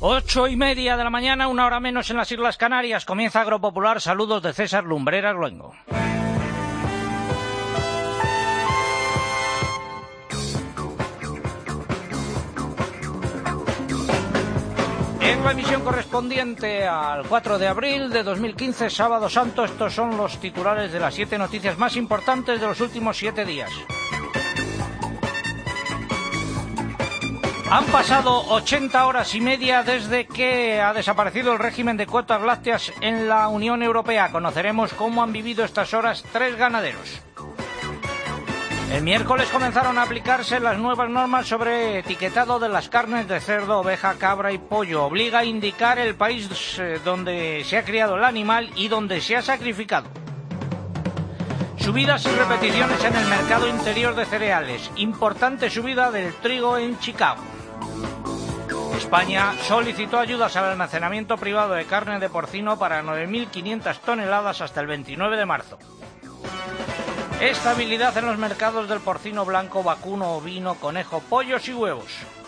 8:30 de la mañana, 1 hora menos en las Islas Canarias. Comienza Agropopular. Saludos de César Lumbreras Luengo. Es la emisión correspondiente al 4 de abril de 2015, Sábado Santo. Estos son los titulares de las 7 noticias más importantes de los últimos 7 días. Han pasado 80 horas y media desde que ha desaparecido el régimen de cuotas lácteas en la Unión Europea. Conoceremos cómo han vivido estas horas 3 ganaderos. El miércoles comenzaron a aplicarse las nuevas normas sobre etiquetado de las carnes de cerdo, oveja, cabra y pollo. Obliga a indicar el país donde se ha criado el animal y donde se ha sacrificado. Subidas y repeticiones en el mercado interior de cereales. Importante subida del trigo en Chicago. España solicitó ayudas al almacenamiento privado de carne de porcino para 9.500 toneladas hasta el 29 de marzo. Estabilidad en los mercados del porcino blanco, vacuno, ovino, conejo, pollos y huevos.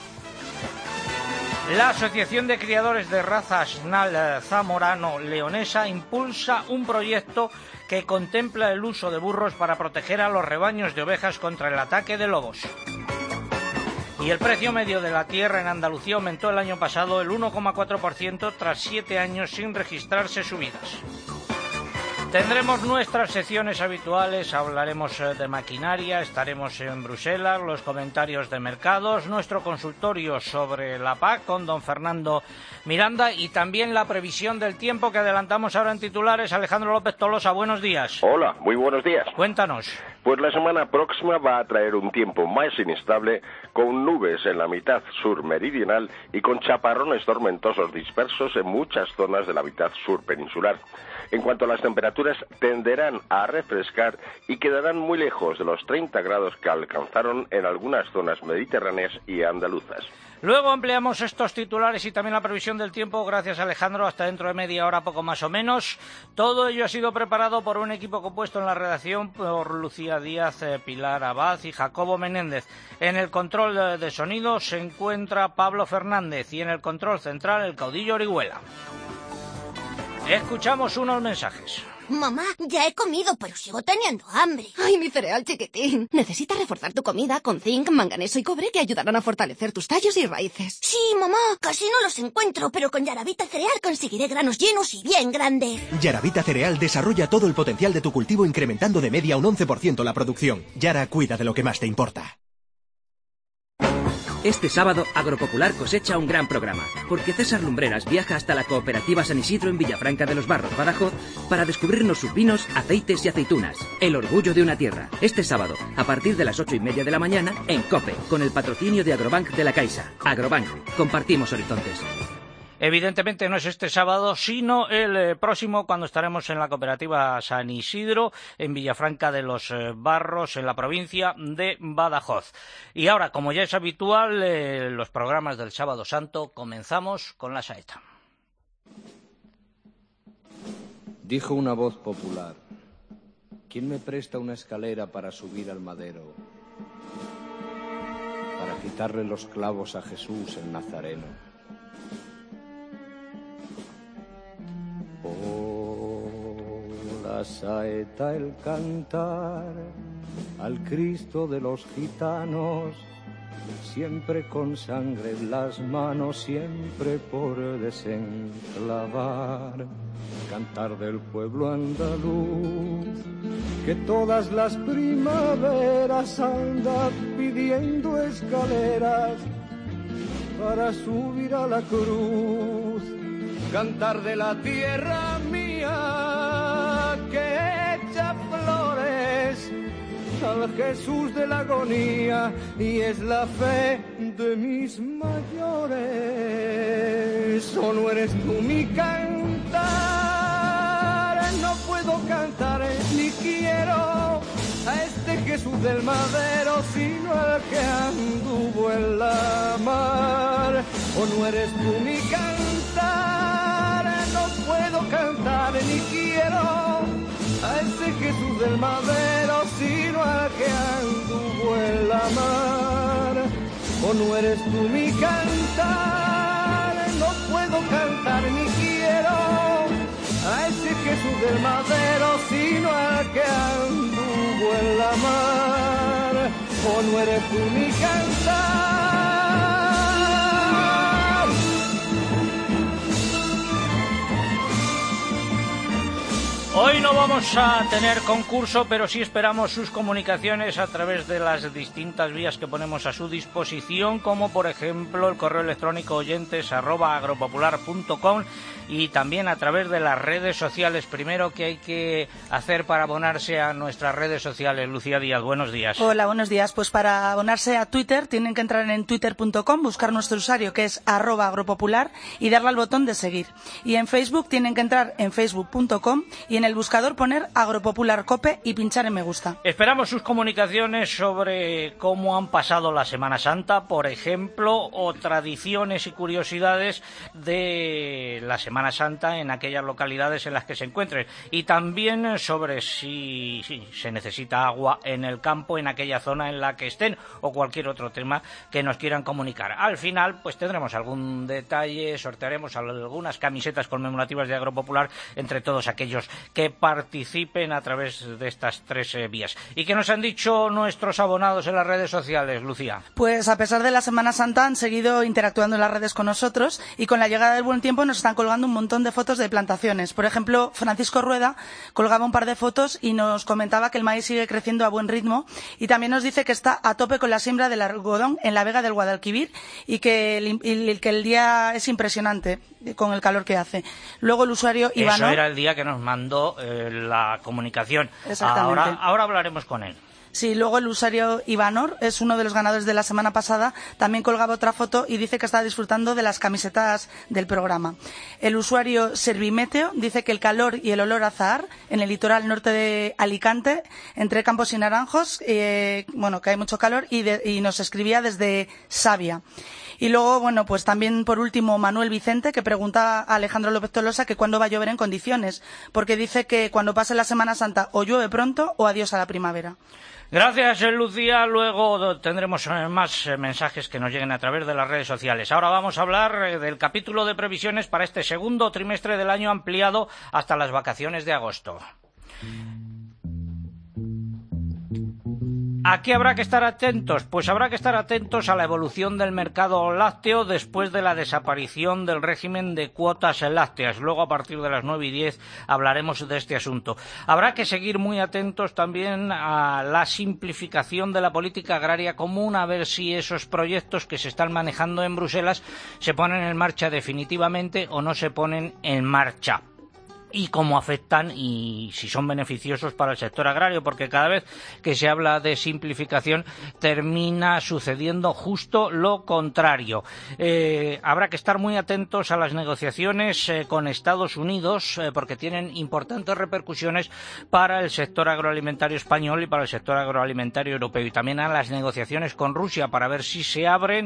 La Asociación de Criadores de Raza Asnal Zamorano-Leonesa impulsa un proyecto que contempla el uso de burros para proteger a los rebaños de ovejas contra el ataque de lobos. Y el precio medio de la tierra en Andalucía aumentó el año pasado el 1,4% tras 7 años sin registrarse subidas. Tendremos nuestras secciones habituales, hablaremos de maquinaria, estaremos en Bruselas, los comentarios de mercados, nuestro consultorio sobre la PAC con don Fernando Miranda y también la previsión del tiempo que adelantamos ahora en titulares. Alejandro López Tolosa, buenos días. Hola, muy buenos días. Cuéntanos. Pues la semana próxima va a traer un tiempo más inestable, con nubes en la mitad sur meridional y con chaparrones tormentosos dispersos en muchas zonas de la mitad sur peninsular. En cuanto a las temperaturas, tenderán a refrescar y quedarán muy lejos de los 30 grados que alcanzaron en algunas zonas mediterráneas y andaluzas. Luego ampliamos estos titulares y también la previsión del tiempo. Gracias, Alejandro. Hasta dentro de media hora, poco más o menos. Todo ello ha sido preparado por un equipo compuesto en la redacción por Lucía Díaz, Pilar Abad y Jacobo Menéndez. En el control de sonido se encuentra Pablo Fernández y en el control central el caudillo Orihuela. Escuchamos unos mensajes. Mamá, ya he comido, pero sigo teniendo hambre. Ay, mi cereal chiquitín. Necesitas reforzar tu comida con zinc, manganeso y cobre que ayudarán a fortalecer tus tallos y raíces. Sí, mamá, casi no los encuentro, pero con Yaravita Cereal conseguiré granos llenos y bien grandes. Yaravita Cereal desarrolla todo el potencial de tu cultivo incrementando de media un 11% la producción. Yara cuida de lo que más te importa. Este sábado, Agropopular cosecha un gran programa, porque César Lumbreras viaja hasta la cooperativa San Isidro en Villafranca de los Barros, Badajoz, para descubrirnos sus vinos, aceites y aceitunas. El orgullo de una tierra. Este sábado, a partir de las 8:30 de la mañana, en COPE, con el patrocinio de Agrobank de la Caixa. Agrobank. Compartimos horizontes. Evidentemente no es este sábado, sino el próximo, cuando estaremos en la cooperativa San Isidro, en Villafranca de los Barros, en la provincia de Badajoz. Y ahora, como ya es habitual, los programas del Sábado Santo, comenzamos con la saeta. Dijo una voz popular: ¿quién me presta una escalera para subir al madero? Para quitarle los clavos a Jesús el Nazareno. Oh, la saeta, el cantar al Cristo de los gitanos, siempre con sangre en las manos, siempre por desenclavar. Cantar del pueblo andaluz, que todas las primaveras anda pidiendo escaleras para subir a la cruz. Cantar de la tierra mía que echa flores al Jesús de la agonía y es la fe de mis mayores. Oh, no eres tú mi cantar, no puedo cantar ni quiero a este Jesús del madero, sino al que anduvo en la mar. Oh, no eres tú mi cantar, no puedo cantar ni quiero a ese Jesús del madero, sino al que anduvo en la mar. Oh, no eres tú mi cantar, no del madero, sino el que anduvo en la mar. O no eres tú mi cantar. Hoy no vamos a tener concurso, pero sí esperamos sus comunicaciones a través de las distintas vías que ponemos a su disposición, como por ejemplo el correo electrónico oyentes@agropopular.com y también a través de las redes sociales. Primero, ¿qué hay que hacer para abonarse a nuestras redes sociales? Lucía Díaz, buenos días. Hola, buenos días. Pues para abonarse a Twitter tienen que entrar en twitter.com, buscar nuestro usuario que es @agropopular y darle al botón de seguir. Y en Facebook tienen que entrar en facebook.com y en el buscador poner Agropopular Cope y pinchar en me gusta. Esperamos sus comunicaciones sobre cómo han pasado la Semana Santa, por ejemplo, o tradiciones y curiosidades de la Semana Santa en aquellas localidades en las que se encuentren, y también sobre si se necesita agua en el campo en aquella zona en la que estén, o cualquier otro tema que nos quieran comunicar. Al final pues tendremos algún detalle, sortearemos algunas camisetas conmemorativas de Agropopular entre todos aquellos que participen a través de estas tres vías. ¿Y qué nos han dicho nuestros abonados en las redes sociales, Lucía? Pues a pesar de la Semana Santa han seguido interactuando en las redes con nosotros, y con la llegada del buen tiempo nos están colgando un montón de fotos de plantaciones. Por ejemplo, Francisco Rueda colgaba un par de fotos y nos comentaba que el maíz sigue creciendo a buen ritmo, y también nos dice que está a tope con la siembra del algodón en la Vega del Guadalquivir y que el día es impresionante con el calor que hace. Luego el usuario Ivanor... Eso era el día que nos mandó la comunicación. Exactamente. Ahora hablaremos con él. Sí, luego el usuario Ivanor es uno de los ganadores de la semana pasada, también colgaba otra foto y dice que está disfrutando de las camisetas del programa. El usuario Servimeteo dice que el calor y el olor a azahar en el litoral norte de Alicante, entre Campos y Naranjos, que hay mucho calor, y nos escribía desde Sabia. Y luego, pues también por último Manuel Vicente, que pregunta a Alejandro López Tolosa que cuándo va a llover en condiciones, porque dice que cuando pase la Semana Santa o llueve pronto o adiós a la primavera. Gracias, Lucía. Luego tendremos más mensajes que nos lleguen a través de las redes sociales. Ahora vamos a hablar del capítulo de previsiones para este segundo trimestre del año, ampliado hasta las vacaciones de agosto. ¿A qué habrá que estar atentos? Pues habrá que estar atentos a la evolución del mercado lácteo después de la desaparición del régimen de cuotas lácteas. Luego, a partir de las 9:10, hablaremos de este asunto. Habrá que seguir muy atentos también a la simplificación de la política agraria común, a ver si esos proyectos que se están manejando en Bruselas se ponen en marcha definitivamente o no se ponen en marcha, y cómo afectan y si son beneficiosos para el sector agrario, porque cada vez que se habla de simplificación termina sucediendo justo lo contrario. Habrá que estar muy atentos a las negociaciones con Estados Unidos, porque tienen importantes repercusiones para el sector agroalimentario español y para el sector agroalimentario europeo, y también a las negociaciones con Rusia para ver si se abren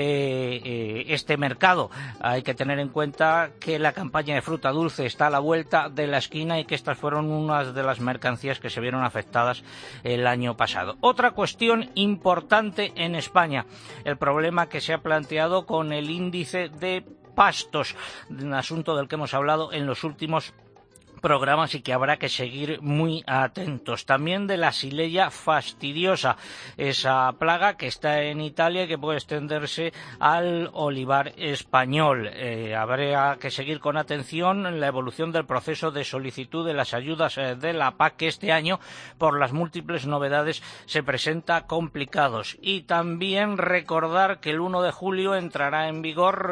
este mercado. Hay que tener en cuenta que la campaña de fruta dulce está a la vuelta de la esquina y que estas fueron unas de las mercancías que se vieron afectadas el año pasado. Otra cuestión importante en España, el problema que se ha planteado con el índice de pastos, un asunto del que hemos hablado en los últimos programas y que habrá que seguir muy atentos. También de la Xylella fastidiosa, esa plaga que está en Italia y que puede extenderse al olivar español. Habrá que seguir con atención la evolución del proceso de solicitud de las ayudas de la PAC, que este año, por las múltiples novedades, se presenta complicados. Y también recordar que el 1 de julio entrarán en vigor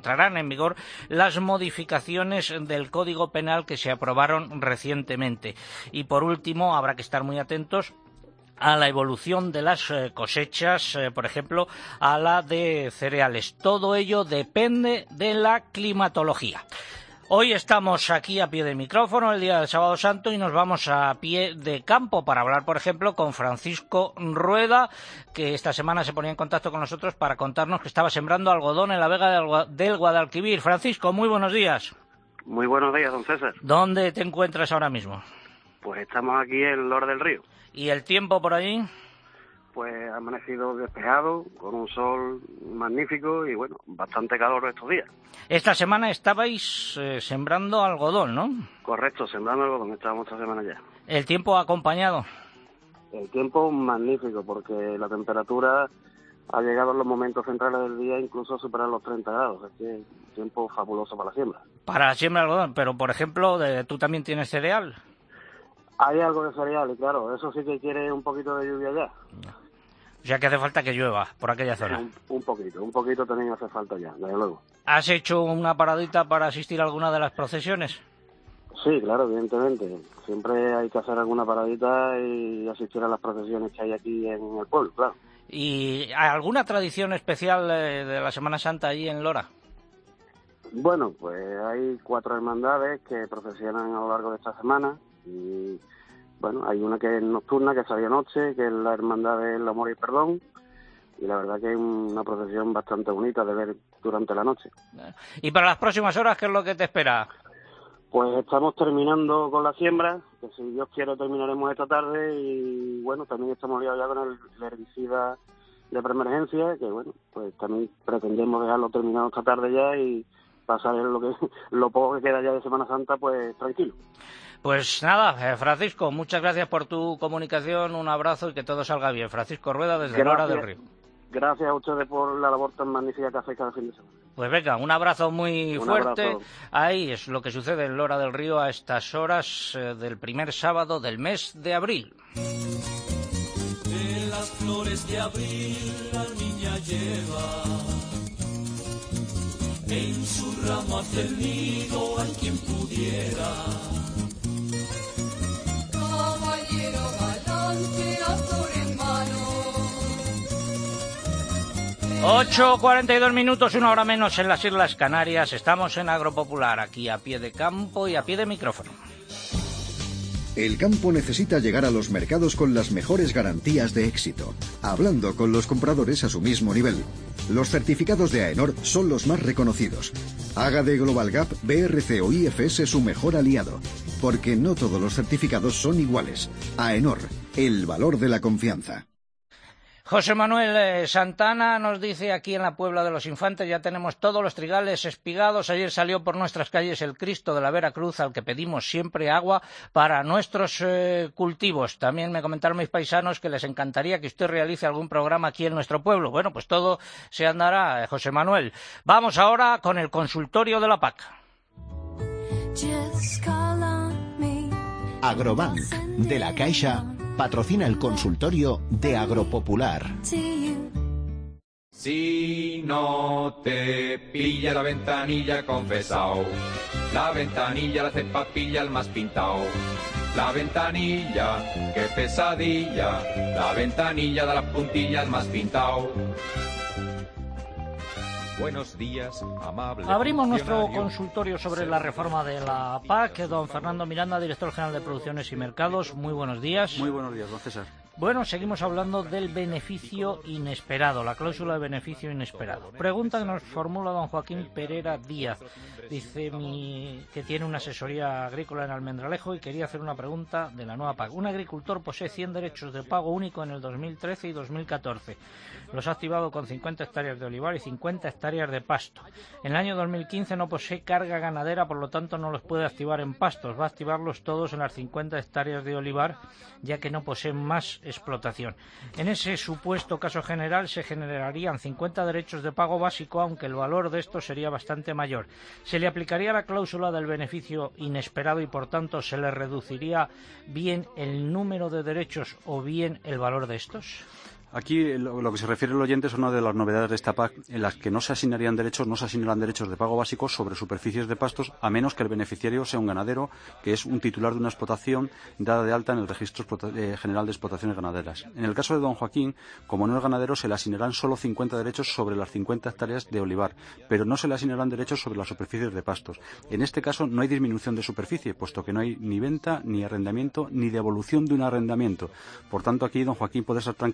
las modificaciones del Código Penal que se aprobaron recientemente. Y por último, habrá que estar muy atentos a la evolución de las cosechas, por ejemplo, a la de cereales. Todo ello depende de la climatología. Hoy estamos aquí a pie de micrófono, el día del Sábado Santo, y nos vamos a pie de campo para hablar, por ejemplo, con Francisco Rueda, que esta semana se ponía en contacto con nosotros para contarnos que estaba sembrando algodón en la Vega del Guadalquivir. Francisco, muy buenos días. Muy buenos días, don César. ¿Dónde te encuentras ahora mismo? Pues estamos aquí en Lor del Río. ¿Y el tiempo por allí? pues ha amanecido despejado, con un sol magnífico y bueno, bastante calor estos días. Esta semana estabais sembrando algodón, ¿no? Correcto, sembrando algodón, estábamos esta semana ya. ¿El tiempo ha acompañado? El tiempo magnífico, porque la temperatura ha llegado en los momentos centrales del día incluso a superar los 30 grados, es que tiempo fabuloso para la siembra. Para la siembra de algodón, pero por ejemplo, ¿tú también tienes cereal? Hay algo de cereal, y claro, eso sí que quiere un poquito de lluvia ya. O sea que hace falta que llueva por aquella zona. Un poquito también hace falta ya, desde luego. ¿Has hecho una paradita para asistir a alguna de las procesiones? Sí, claro, evidentemente. Siempre hay que hacer alguna paradita y asistir a las procesiones que hay aquí en el pueblo, claro. ¿Y alguna tradición especial de la Semana Santa allí en Lora? Bueno, pues hay 4 hermandades que procesionan a lo largo de esta semana y bueno, hay una que es nocturna, que sale anoche, que es la Hermandad del Amor y Perdón, y la verdad que es una procesión bastante bonita de ver durante la noche. ¿Y para las próximas horas qué es lo que te espera? Pues estamos terminando con la siembra, que si Dios quiere terminaremos esta tarde, y bueno, también estamos liados ya con el herbicida de preemergencia, que bueno, pues también pretendemos dejarlo terminado esta tarde ya y pasar lo poco que queda ya de Semana Santa, pues tranquilo. Pues nada, Francisco, muchas gracias por tu comunicación, un abrazo y que todo salga bien. Francisco Rueda desde Lora del Río. Gracias a ustedes por la labor tan magnífica que hacéis cada fin de semana. Pues venga, un abrazo muy fuerte. Abrazo. Ahí es lo que sucede en Lora del Río a estas horas del primer sábado del mes de abril. De las flores de abril la niña lleva, en su ramo hace el nido hay quien pudiera. Caballero galante, azor en mano. 8:42 minutos, 1 hora menos en las Islas Canarias. Estamos en Agropopular, aquí a pie de campo y a pie de micrófono. El campo necesita llegar a los mercados con las mejores garantías de éxito, hablando con los compradores a su mismo nivel. Los certificados de AENOR son los más reconocidos. Haga de Global Gap, BRC o IFS su mejor aliado, porque no todos los certificados son iguales. AENOR, el valor de la confianza. José Manuel Santana nos dice aquí en la Puebla de los Infantes ya tenemos todos los trigales espigados. Ayer salió por nuestras calles el Cristo de la Veracruz al que pedimos siempre agua para nuestros cultivos. También me comentaron mis paisanos que les encantaría que usted realice algún programa aquí en nuestro pueblo. Bueno, pues todo se andará, José Manuel. Vamos ahora con el consultorio de la PAC. Agrobank de la Caixa patrocina el consultorio de Agropopular. Si no te pilla la ventanilla, confesao. La ventanilla la hace papilla el más pintao. La ventanilla, qué pesadilla. La ventanilla da la puntilla al más pintao. Buenos días, amable. Abrimos nuestro consultorio sobre la reforma de la PAC. Don Fernando Miranda, director general de Producciones y Mercados. Muy buenos días. Muy buenos días, don César. Bueno, seguimos hablando del beneficio inesperado, la cláusula de beneficio inesperado. Pregunta que nos formula don Joaquín Pereira Díaz. Dice que tiene una asesoría agrícola en Almendralejo y quería hacer una pregunta de la nueva PAC. Un agricultor posee 100 derechos de pago único en el 2013 y 2014. Los ha activado con 50 hectáreas de olivar y 50 hectáreas de pasto. En el año 2015 no posee carga ganadera, por lo tanto no los puede activar en pastos. Va a activarlos todos en las 50 hectáreas de olivar, ya que no posee más explotación. En ese supuesto caso general se generarían 50 derechos de pago básico, aunque el valor de estos sería bastante mayor. Se le aplicaría la cláusula del beneficio inesperado y por tanto se le reduciría bien el número de derechos o bien el valor de estos. Aquí lo que se refiere al oyente es una de las novedades de esta PAC en las que no se asignarán derechos de pago básicos sobre superficies de pastos a menos que el beneficiario sea un ganadero que es un titular de una explotación dada de alta en el Registro General de Explotaciones Ganaderas. En el caso de don Joaquín, como no es ganadero, se le asignarán solo 50 derechos sobre las 50 hectáreas de olivar, pero no se le asignarán derechos sobre las superficies de pastos. En este caso no hay disminución de superficie, puesto que no hay ni venta, ni arrendamiento, ni devolución de un arrendamiento. Por tanto, aquí don Joaquín puede estar tranquilo que no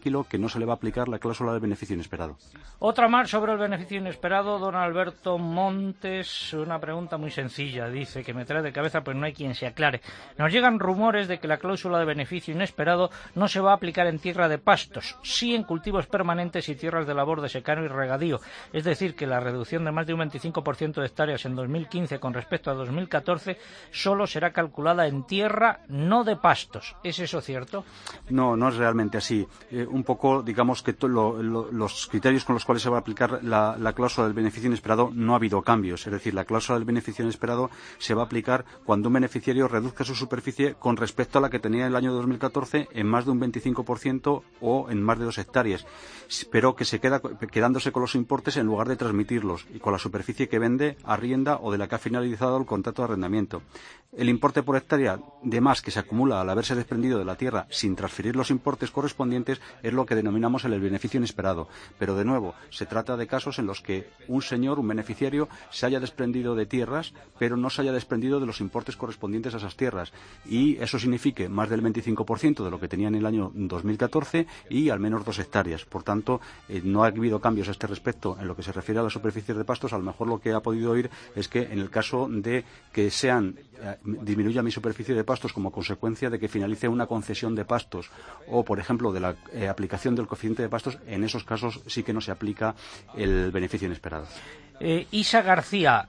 no se le va a aplicar la cláusula del beneficio inesperado. Otra más sobre el beneficio inesperado, don Alberto Montes, una pregunta muy sencilla, dice, que me trae de cabeza, pero no hay quien se aclare. Nos llegan rumores de que la cláusula de beneficio inesperado no se va a aplicar en tierra de pastos, sí en cultivos permanentes y tierras de labor de secano y regadío, es decir, que la reducción de más de un 25% de hectáreas en 2015 con respecto a 2014 solo será calculada en tierra, no de pastos. ¿Es eso cierto? No, no es realmente así. Un poco, digamos que los criterios con los cuales se va a aplicar la cláusula del beneficio inesperado no ha habido cambios. Es decir, la cláusula del beneficio inesperado se va a aplicar cuando un beneficiario reduzca su superficie con respecto a la que tenía en el año 2014 en más de un 25% o en más de 2 hectáreas, pero que se queda quedándose con los importes en lugar de transmitirlos y con la superficie que vende, arrienda o de la que ha finalizado el contrato de arrendamiento. El importe por hectárea de más que se acumula al haberse desprendido de la tierra sin transferir los importes correspondientes es lo que denominamos el beneficio inesperado. Pero, de nuevo, se trata de casos en los que un beneficiario, se haya desprendido de tierras, pero no se haya desprendido de los importes correspondientes a esas tierras. Y eso signifique más del 25% de lo que tenía en el año 2014 y al menos 2 hectáreas. Por tanto, no ha habido cambios a este respecto en lo que se refiere a las superficies de pastos. A lo mejor lo que ha podido oír es que en el caso de que disminuya mi superficie de pastos como consecuencia de que finalice una concesión de pastos o, por ejemplo, de la aplicación del coeficiente de pastos, en esos casos sí que no se aplica el beneficio inesperado. Isa García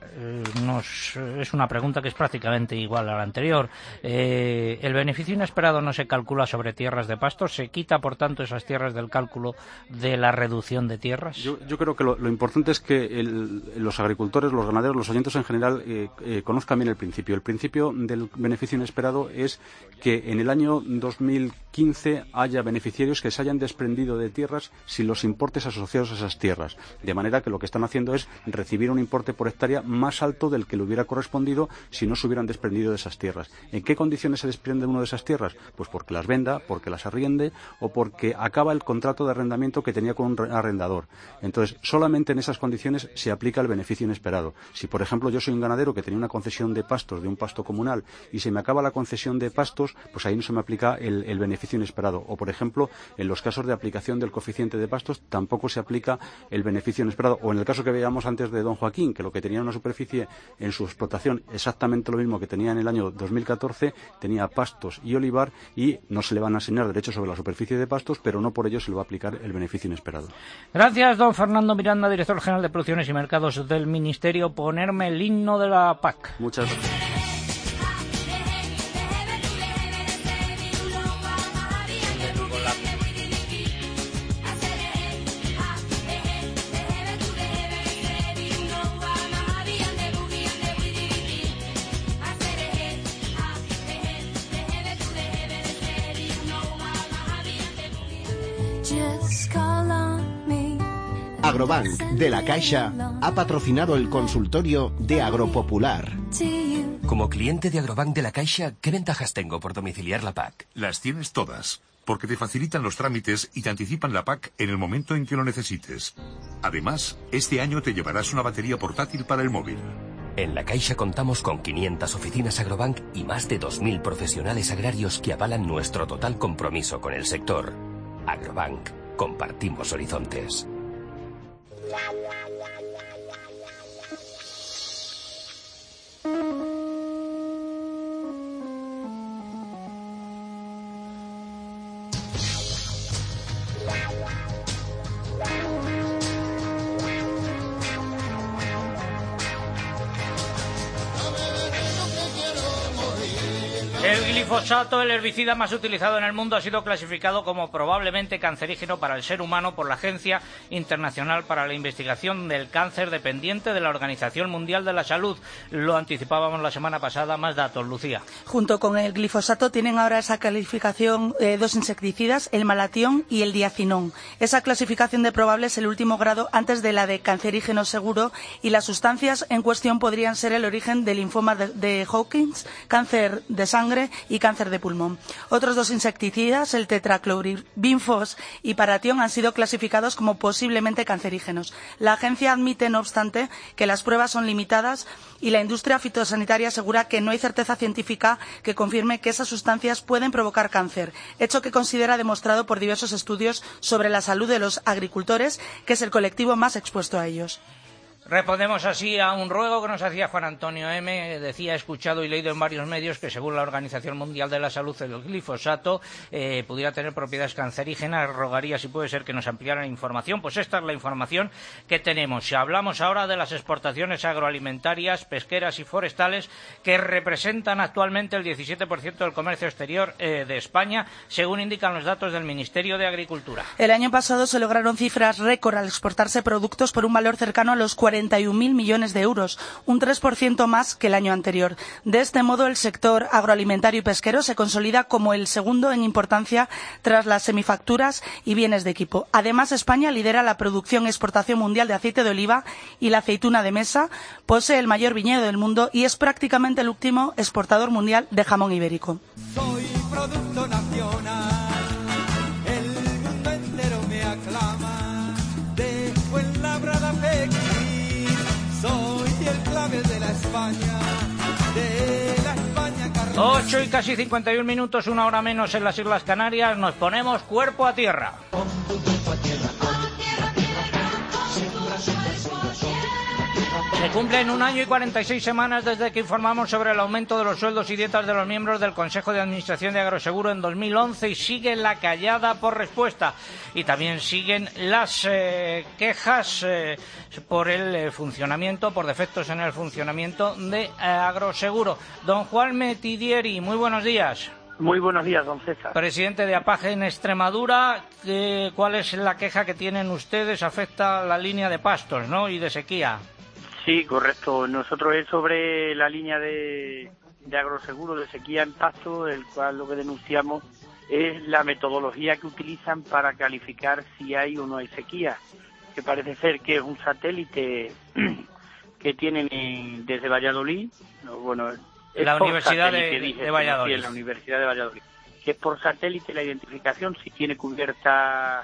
es una pregunta que es prácticamente igual a la anterior. ¿El beneficio inesperado no se calcula sobre tierras de pastos? ¿Se quita, por tanto, esas tierras del cálculo de la reducción de tierras? Yo creo que lo importante es que los agricultores, los ganaderos, los oyentes en general conozcan bien el principio. El principio del beneficio inesperado es que en el año 2015 haya beneficiarios que se hayan desprendido de tierras sin los importes asociados a esas tierras. De manera que lo que están haciendo es recibir un importe por hectárea más alto del que le hubiera correspondido si no se hubieran desprendido de esas tierras. ¿En qué condiciones se desprende uno de esas tierras? Pues porque las venda, porque las arriende o porque acaba el contrato de arrendamiento que tenía con un arrendador. Entonces, solamente en esas condiciones se aplica el beneficio inesperado. Si, por ejemplo, yo soy un ganadero que tenía una concesión de pastos, de un pasto comunal, y se me acaba la concesión de pastos, pues ahí no se me aplica el beneficio inesperado. O, por ejemplo, en los casos de aplicación del coeficiente de pastos, tampoco se aplica el beneficio inesperado. O en el caso que veíamos antes de don Joaquín, que lo que tenía una superficie en su explotación exactamente lo mismo que tenía en el año 2014, tenía pastos y olivar y no se le van a asignar derechos sobre la superficie de pastos, pero no por ello se le va a aplicar el beneficio inesperado. Gracias, don Fernando Miranda, director general de Producciones y Mercados del Ministerio. Ponerme el himno de la PAC. Muchas gracias. Agrobank de La Caixa ha patrocinado el consultorio de Agropopular. Como cliente de Agrobank de La Caixa, ¿qué ventajas tengo por domiciliar la PAC? Las tienes todas, porque te facilitan los trámites y te anticipan la PAC en el momento en que lo necesites. Además, este año te llevarás una batería portátil para el móvil. En La Caixa contamos con 500 oficinas Agrobank y más de 2.000 profesionales agrarios que avalan nuestro total compromiso con el sector. Agrobank, compartimos horizontes. El glifosato, el herbicida más utilizado en el mundo, ha sido clasificado como probablemente cancerígeno para el ser humano por la Agencia Internacional para la Investigación del Cáncer, dependiente de la Organización Mundial de la Salud. Lo anticipábamos la semana pasada. Más datos, Lucía. Junto con el glifosato tienen ahora esa calificación dos insecticidas, el malatión y el diacinón. Esa clasificación de probable es el último grado antes de la de cancerígeno seguro, y las sustancias en cuestión podrían ser el origen del linfoma de Hodgkin, cáncer de sangre y cáncer de pulmón. Otros 2 insecticidas, el tetraclorbinfos y paratión, han sido clasificados como posiblemente cancerígenos. La agencia admite, no obstante, que las pruebas son limitadas y la industria fitosanitaria asegura que no hay certeza científica que confirme que esas sustancias pueden provocar cáncer, hecho que considera demostrado por diversos estudios sobre la salud de los agricultores, que es el colectivo más expuesto a ellos. Respondemos así a un ruego que nos hacía Juan Antonio M. Decía, he escuchado y leído en varios medios que según la Organización Mundial de la Salud el glifosato pudiera tener propiedades cancerígenas. Rogaría si puede ser que nos ampliaran información. Pues esta es la información que tenemos. Si hablamos ahora de las exportaciones agroalimentarias, pesqueras y forestales, que representan actualmente el 17% del comercio exterior de España, según indican los datos del Ministerio de Agricultura. El año pasado se lograron cifras récord al exportarse productos por un valor cercano a los 41.000 millones de euros, un 3% más que el año anterior. De este modo, el sector agroalimentario y pesquero se consolida como el segundo en importancia tras las semifacturas y bienes de equipo. Además, España lidera la producción y exportación mundial de aceite de oliva y la aceituna de mesa, posee el mayor viñedo del mundo y es prácticamente el último exportador mundial de jamón ibérico. Soy producto nacional, el mundo entero me aclama, de Fuenlabrada a Pekín. Soy el clave de la España, de la España carnal. 8 y casi 51 minutos, 1 hora menos en las Islas Canarias. Nos ponemos cuerpo a tierra. Se cumplen 1 año y 46 semanas desde que informamos sobre el aumento de los sueldos y dietas de los miembros del Consejo de Administración de Agroseguro en 2011 y sigue la callada por respuesta. Y también siguen las quejas por el funcionamiento, por defectos en el funcionamiento de Agroseguro. Don Juan Metidieri, muy buenos días. Muy buenos días, don César. Presidente de APAGE en Extremadura, ¿cuál es la queja que tienen ustedes? Afecta la línea de pastos, ¿no? Y de sequía. Sí, correcto. Nosotros es sobre la línea de agroseguro de sequía en pasto, el cual lo que denunciamos es la metodología que utilizan para calificar si hay o no hay sequía, que parece ser que es un satélite que tienen desde Valladolid, bueno, es la Universidad de Valladolid. Sí, la Universidad de Valladolid, que es por satélite la identificación si tiene cubierta,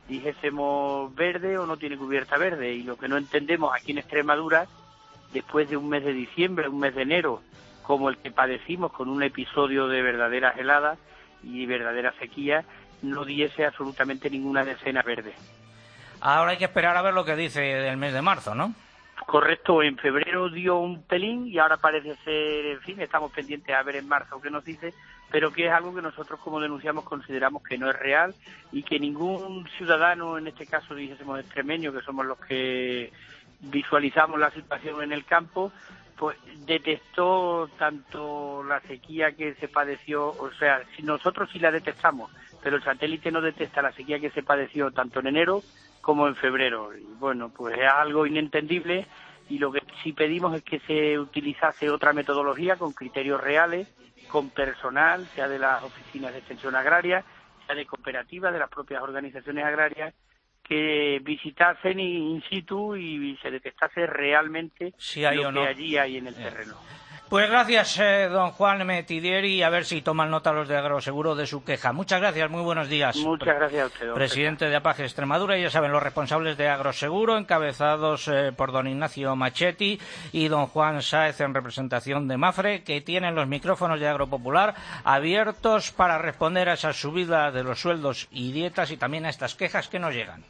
dijésemos, verde o no tiene cubierta verde. Y lo que no entendemos aquí en Extremadura, después de un mes de diciembre, un mes de enero, como el que padecimos con un episodio de verdaderas heladas y verdadera sequía, no diese absolutamente ninguna decena verde. Ahora hay que esperar a ver lo que dice del mes de marzo, ¿no? Correcto, en febrero dio un pelín y ahora parece ser, en fin, estamos pendientes a ver en marzo qué nos dice, pero que es algo que nosotros, como denunciamos, consideramos que no es real y que ningún ciudadano, en este caso dijésemos extremeño, que somos los que visualizamos la situación en el campo, pues detectó tanto la sequía que se padeció, o sea, si nosotros sí la detectamos, pero el satélite no detecta la sequía que se padeció tanto en enero como en febrero. Y bueno, pues es algo inentendible y lo que sí pedimos es que se utilizase otra metodología con criterios reales, con personal, sea de las oficinas de extensión agraria, sea de cooperativas, de las propias organizaciones agrarias, que visitasen in situ y se detectase realmente si hay lo o no que allí hay en el terreno. Pues gracias, don Juan Metidieri, y a ver si toman nota los de Agroseguro de su queja. Muchas gracias, muy buenos días. Muchas gracias a usted, don Presidente de APAGE Extremadura, y ya saben, los responsables de Agroseguro, encabezados por don Ignacio Machetti y don Juan Sáez en representación de Mafre, que tienen los micrófonos de Agropopular abiertos para responder a esas subidas de los sueldos y dietas y también a estas quejas que nos llegan.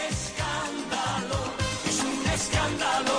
Escándalo, es un escándalo.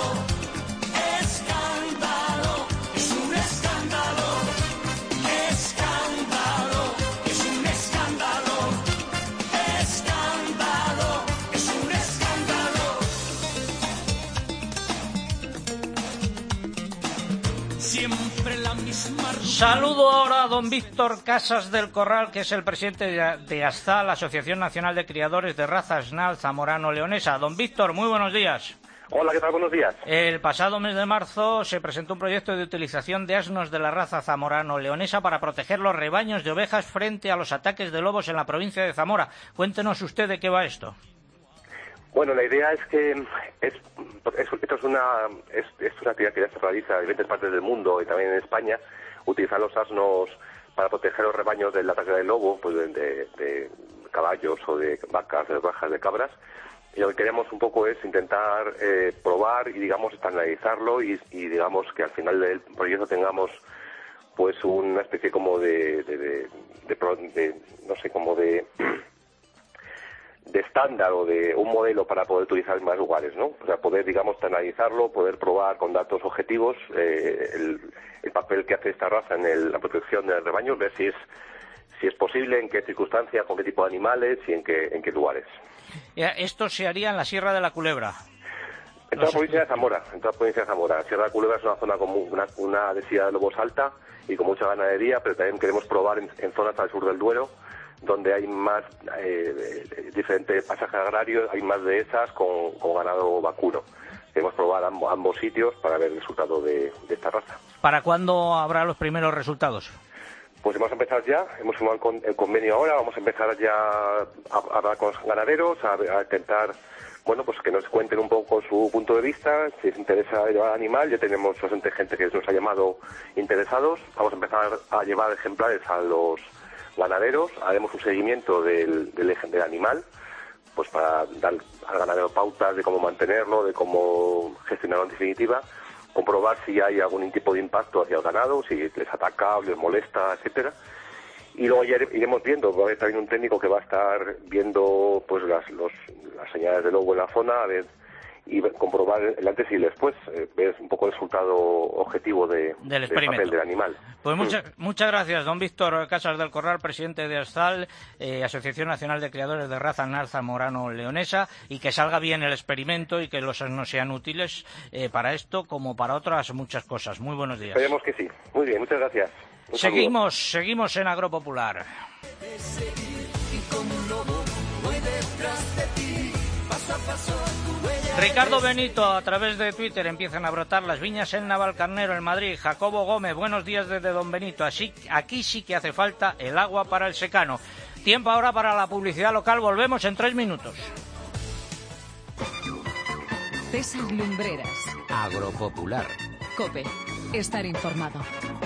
Saludo ahora a don Víctor Casas del Corral, que es el presidente de ASZA, la Asociación Nacional de Criadores de Raza Asnal Zamorano-Leonesa. Don Víctor, muy buenos días. Hola, ¿qué tal? Buenos días. El pasado mes de marzo se presentó un proyecto de utilización de asnos de la raza zamorano-leonesa para proteger los rebaños de ovejas frente a los ataques de lobos en la provincia de Zamora. Cuéntenos usted de qué va esto. Bueno, la idea es que esto es una actividad que ya se realiza en diferentes partes del mundo y también en España, utilizar los asnos para proteger los rebaños del ataque del lobo, pues de caballos o de vacas, de ovejas, de cabras. Y lo que queremos un poco es intentar probar y, digamos, estandarizarlo y digamos, que al final del proyecto tengamos pues una especie como de no sé, como de estándar o de un modelo para poder utilizar en más lugares, ¿no? O sea, poder, digamos, analizarlo, poder probar con datos objetivos el papel que hace esta raza en la protección del rebaño, ver si es posible, en qué circunstancias, con qué tipo de animales y en qué lugares. Esto se haría en la Sierra de la Culebra. En toda la provincia de Zamora, La Sierra de la Culebra es una zona con una densidad de lobos alta y con mucha ganadería, pero también queremos probar en zonas al sur del Duero, donde hay más diferentes pasajes agrarios, hay más dehesas con ganado vacuno. Queremos probar ambos sitios para ver el resultado de esta raza. ¿Para cuándo habrá los primeros resultados? Pues vamos a empezar ya, hemos firmado el convenio ahora, vamos a empezar ya a hablar con los ganaderos, a intentar, bueno, pues que nos cuenten un poco su punto de vista, si les interesa llevar animal. Ya tenemos bastante gente que nos ha llamado interesados. Vamos a empezar a llevar ejemplares a los ganaderos, haremos un seguimiento del animal, pues para dar al ganadero pautas de cómo mantenerlo, de cómo gestionarlo en definitiva, comprobar si hay algún tipo de impacto hacia el ganado, si les ataca, les molesta, etcétera. Y luego ya iremos viendo, va a haber también un técnico que va a estar viendo pues las señales de lobo en la zona, a ver, y comprobar el antes y el después, ver un poco el resultado objetivo del papel del animal. Pues muchas gracias, don Víctor Casas del Corral, presidente de ASZAL, Asociación Nacional de Criadores de Raza ASNAL zamorano-leonesa, y que salga bien el experimento y que los nos sean útiles para esto como para otras muchas cosas. Muy buenos días. Esperemos que sí. Muy bien, muchas gracias. Seguimos en Agropopular. Ricardo Benito, a través de Twitter empiezan a brotar las viñas en Navalcarnero, en Madrid. Jacobo Gómez, buenos días desde Don Benito. Aquí sí que hace falta el agua para el secano. Tiempo ahora para la publicidad local. Volvemos en 3 minutos. César Lumbreras. Agropopular. COPE. Estar informado.